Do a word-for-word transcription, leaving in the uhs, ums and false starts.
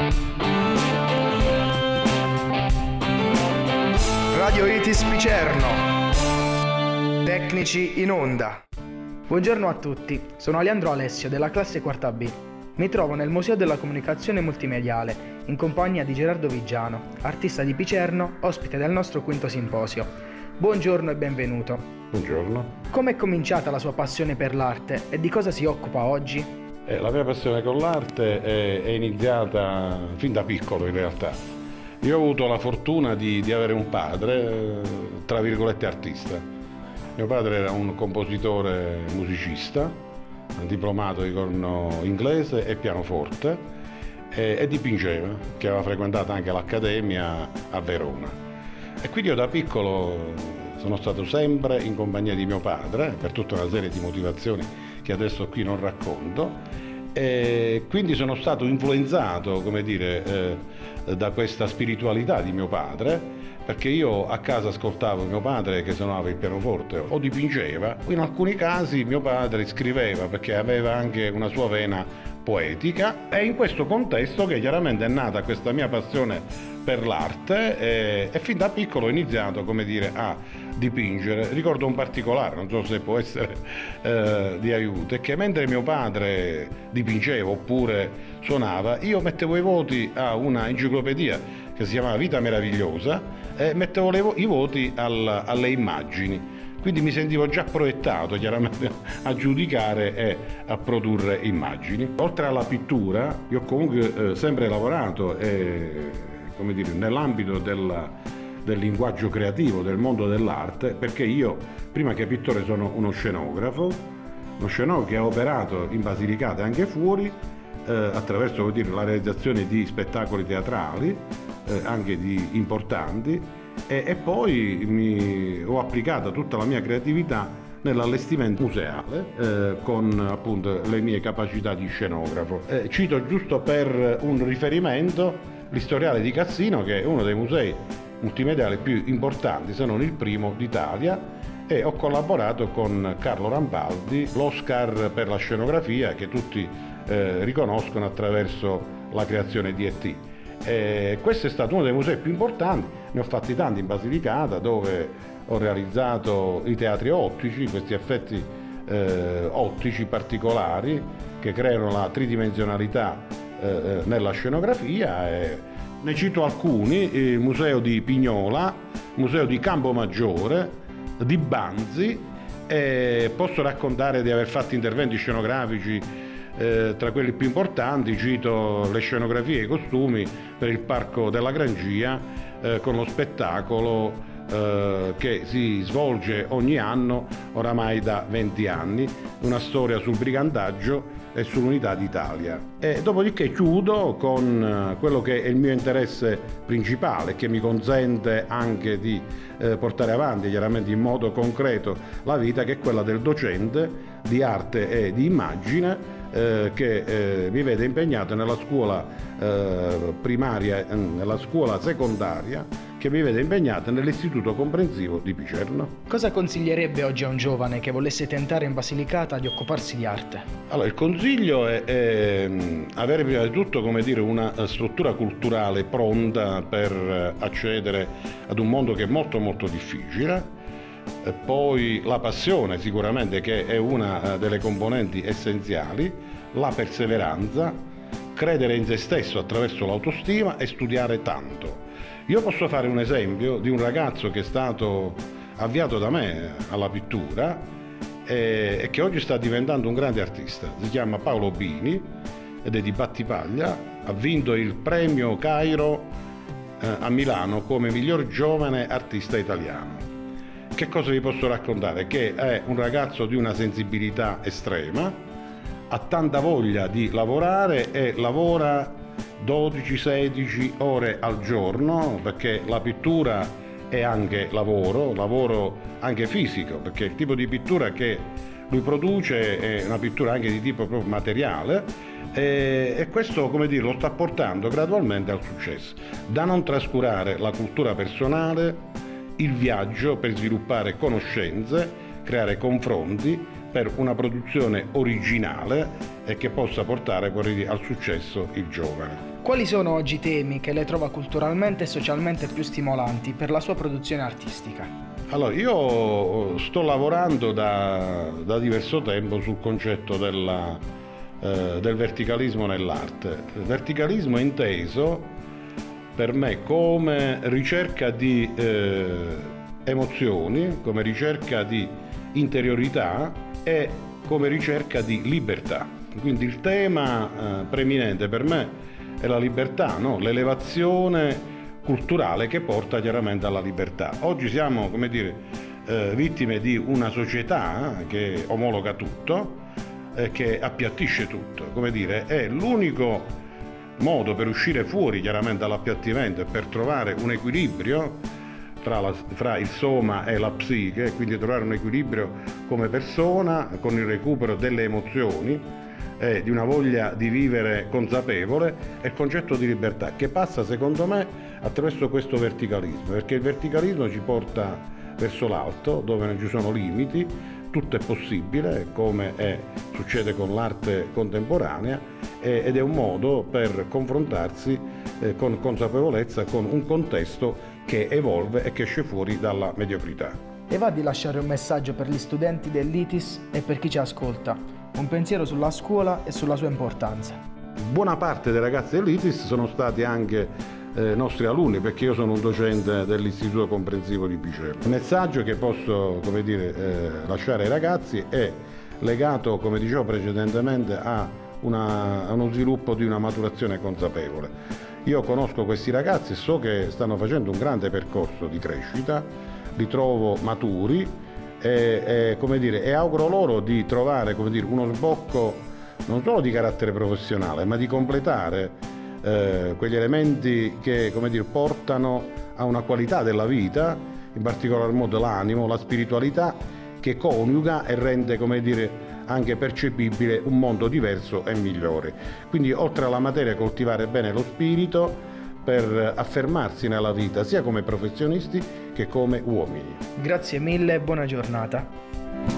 Radio Itis Picerno. Tecnici in onda. Buongiorno a tutti, sono Aleandro Alessio della classe quarta B. Mi trovo nel Museo della Comunicazione Multimediale in compagnia di Gerardo Vigiano, artista di Picerno, ospite del nostro quinto simposio. Buongiorno e benvenuto. Buongiorno. Come è cominciata la sua passione per l'arte e di cosa si occupa oggi? Eh, la mia passione con l'arte è, è iniziata fin da piccolo in realtà. Io ho avuto la fortuna di, di avere un padre, tra virgolette, artista. Mio padre era un compositore musicista, diplomato di corno inglese e pianoforte, e, e dipingeva, che aveva frequentato anche l'Accademia a Verona. E quindi io da piccolo sono stato sempre in compagnia di mio padre, per tutta una serie di motivazioni che adesso qui non racconto, e quindi sono stato influenzato, come dire, eh, da questa spiritualità di mio padre, perché io a casa ascoltavo mio padre che suonava il pianoforte o dipingeva, in alcuni casi mio padre scriveva perché aveva anche una sua vena poetica, e in questo contesto che chiaramente è nata questa mia passione per l'arte e, e fin da piccolo ho iniziato, come dire, a dipingere. Ricordo un particolare, non so se può essere eh, di aiuto, è che mentre mio padre dipingeva oppure suonava, io mettevo i voti a una enciclopedia che si chiamava Vita Meravigliosa e mettevo le vo- i voti al, alle immagini. Quindi mi sentivo già proiettato chiaramente a giudicare e a produrre immagini. Oltre alla pittura, io ho comunque eh, sempre lavorato eh, come dire, nell'ambito della, del linguaggio creativo, del mondo dell'arte, perché io, prima che pittore, sono uno scenografo, uno scenografo che ha operato in Basilicata e anche fuori, eh, attraverso, vuol dire, la realizzazione di spettacoli teatrali, eh, anche di importanti, e, e poi mi ho applicato tutta la mia creatività nell'allestimento museale eh, con appunto le mie capacità di scenografo. Eh, cito giusto per un riferimento l'Istoriale di Cassino, che è uno dei musei multimediali più importanti, se non il primo d'Italia, e ho collaborato con Carlo Rambaldi, l'Oscar per la scenografia che tutti eh, riconoscono attraverso la creazione di E T. E questo è stato uno dei musei più importanti, ne ho fatti tanti in Basilicata, dove ho realizzato i teatri ottici, questi effetti eh, ottici particolari che creano la tridimensionalità eh, nella scenografia. E ne cito alcuni: il museo di Pignola, il museo di Campomaggiore, di Banzi, e posso raccontare di aver fatto interventi scenografici Eh, tra quelli più importanti. Cito le scenografie e i costumi per il Parco della Grangia, eh, con lo spettacolo eh, che si svolge ogni anno oramai da venti anni, una storia sul brigantaggio e sull'unità d'Italia. E dopodiché chiudo con quello che è il mio interesse principale, che mi consente anche di eh, portare avanti chiaramente in modo concreto la vita, che è quella del docente di arte e di immagine, Eh, che eh, mi vede impegnato nella scuola eh, primaria, eh, nella scuola secondaria, che mi vede impegnato nell'Istituto Comprensivo di Picerno. Cosa consiglierebbe oggi a un giovane che volesse tentare in Basilicata di occuparsi di arte? Allora, il consiglio è, è avere prima di tutto, come dire, una struttura culturale pronta per accedere ad un mondo che è molto molto difficile. E poi la passione, sicuramente, che è una delle componenti essenziali, la perseveranza, credere in se stesso attraverso l'autostima e studiare tanto. Io posso fare un esempio di un ragazzo che è stato avviato da me alla pittura e, e che oggi sta diventando un grande artista. Si chiama Paolo Bini ed è di Battipaglia, ha vinto il premio Cairo eh, a Milano come miglior giovane artista italiano. Che cosa vi posso raccontare? Che è un ragazzo di una sensibilità estrema, ha tanta voglia di lavorare e lavora dodici sedici ore al giorno, perché la pittura è anche lavoro, lavoro anche fisico, perché il tipo di pittura che lui produce è una pittura anche di tipo proprio materiale, e, e questo, come dire, lo sta portando gradualmente al successo. Da non trascurare la cultura personale, il viaggio per sviluppare conoscenze, creare confronti, per una produzione originale e che possa portare al successo il giovane. Quali sono oggi i temi che lei trova culturalmente e socialmente più stimolanti per la sua produzione artistica? Allora, io sto lavorando da, da diverso tempo sul concetto della, eh, del verticalismo nell'arte. Il verticalismo è inteso per me come ricerca di eh, emozioni, come ricerca di interiorità e come ricerca di libertà. Quindi il tema eh, preminente per me è la libertà, no? L'elevazione culturale che porta chiaramente alla libertà. Oggi siamo, come dire, eh, vittime di una società che omologa tutto, eh, che appiattisce tutto. Come dire, è l'unico modo per uscire fuori chiaramente dall'appiattimento e per trovare un equilibrio Fra, la, fra il soma e la psiche, quindi trovare un equilibrio come persona con il recupero delle emozioni e di una voglia di vivere consapevole, è il concetto di libertà che passa secondo me attraverso questo verticalismo, perché il verticalismo ci porta verso l'alto dove non ci sono limiti, tutto è possibile come è, succede con l'arte contemporanea eh, ed è un modo per confrontarsi eh, con consapevolezza con un contesto che evolve e che esce fuori dalla mediocrità. E va di lasciare un messaggio per gli studenti dell'I T I S e per chi ci ascolta, un pensiero sulla scuola e sulla sua importanza. Buona parte dei ragazzi dell'I T I S sono stati anche eh, nostri alunni, perché io sono un docente dell'Istituto Comprensivo di Picerno. Il messaggio che posso, come dire, eh, lasciare ai ragazzi è legato, come dicevo precedentemente, a, una, a uno sviluppo di una maturazione consapevole. Io conosco questi ragazzi e so che stanno facendo un grande percorso di crescita, li trovo maturi e, e, come dire, e auguro loro di trovare, come dire, uno sbocco non solo di carattere professionale, ma di completare eh, quegli elementi che, come dire, portano a una qualità della vita, in particolar modo l'animo, la spiritualità, che coniuga e rende, come dire, anche percepibile un mondo diverso e migliore. Quindi oltre alla materia coltivare bene lo spirito per affermarsi nella vita sia come professionisti che come uomini. Grazie mille e buona giornata.